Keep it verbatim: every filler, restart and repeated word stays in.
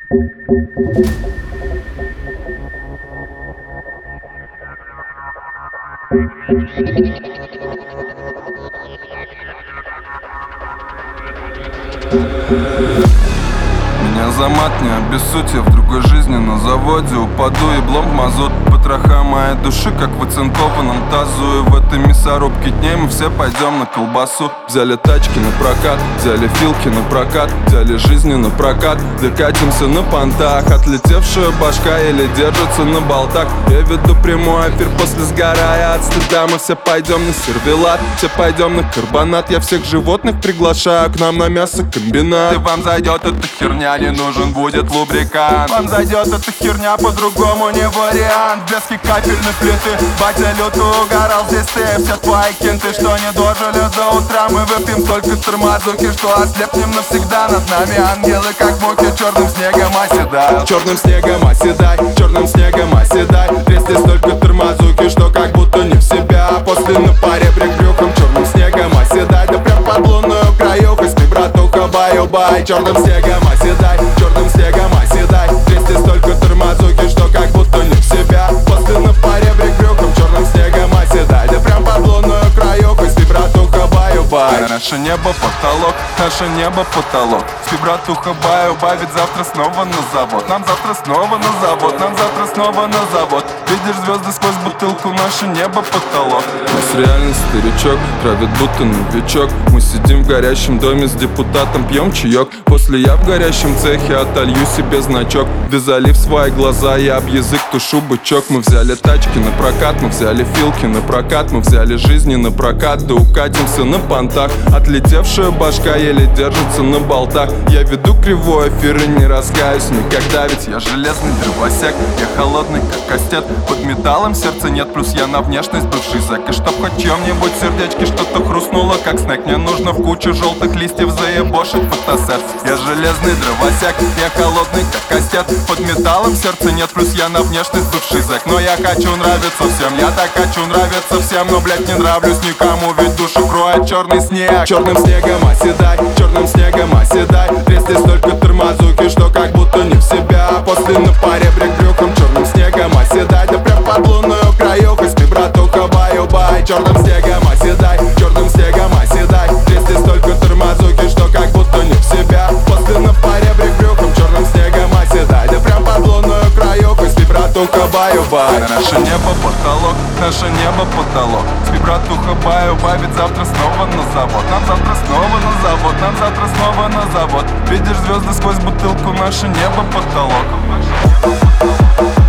Меня замат, не обессудь, я в другой жизни на заводе упаду еблом в мазут. Потроха моей души, как в оцинкованном тазу. И в этой мясорубке дней мы все пойдем на колбасу. Взяли тачки на прокат, взяли филки на прокат, взяли жизни на прокат. Докатимся на понтах, отлетевшая башка еле держится на болтах. Я веду прямой эфир после сгорая от стыда. Мы все пойдем на сервелат, все пойдем на карбонат. Я всех животных приглашаю к нам на мясокомбинат. И вам зайдет эта херня, не нужен будет лубрикант. Вам зайдет эта херня, по-другому не вариант. Блески капельной плиты, батя люто угорал. Здесь ты, все твои кенты, что не дожили до утра. Мы выпьем только тормозуки, что ослепнем навсегда. Над нами ангелы, как муки, черным снегом оседают. Черным снегом оседай, черным снегом оседай. Трясти столько тормозуки, что как будто не в себя. После на паре брек брюхом, черным снегом оседай. Да прям под лунную краюху, спи, братуха, баю-бай. Черным снегом оседай, черным снегом оседай. Трясти столько тормозуки, что как будто не в себя. После на паре брек брюхом, черным снегом оседай. Да прям под лунную краюху, спи, братуха, баю-бай. Наше небо потолок, наше небо потолок. Спи, братуха, баю-бай, ведь завтра снова на завод. Нам завтра снова на завод, нам завтра снова на завод. Видишь звезды сквозь бутылку, наше небо потолок. Нас реально старичок, травит будто новичок. Мы сидим в горящем доме с депутатом, пьем чаек. После я в горящем цехе отолью себе значок. Вязали в свои глаза, я об язык тушу бычок. Мы взяли тачки на прокат, мы взяли филки на прокат. Мы взяли жизни на прокат, да укатимся на понтах. Отлетевшая башка еле держится на болтах. Я веду кривой эфир и не раскаюсь никогда. Ведь я железный дровосек, я холодный как кастет. Под металлом сердца нет, плюс я на внешность бывший зэк. И чтоб хоть чем-нибудь сердечки что-то хрустнуло, как снег. Мне нужно в кучу желтых листьев заебошить фотосет. Я железный дровосек, я холодный как кастет. Под металлом сердца нет, плюс я на внешность бывший зэк. Но я хочу нравиться всем, я так хочу нравиться всем. Но, блять, не нравлюсь никому, ведь душу кроет черный снег. Черным снегом оседай, черным снегом оседай. Трясти столько тормозуки, что как будто не в себя. После на паре брек брюхом, черным снегом оседай. Да прям под лунную краюху, спи, братуха, баю-бай. Черным снегом оседай, черным снегом оседай. Трясти столько тормозуки, что как будто не в себя. После на паре брек брюхом, черным снегом оседай. Да прям под лунную краюху, спи, братуха, баю-бай. Наше небо потолок, наше небо потолок. Спи, братуха, баю-бай, ведь завтра снова на завод. Нам завтра снова на завод, нам завтра снова на завод. Видишь звезды сквозь бутылку, наше небо потолок.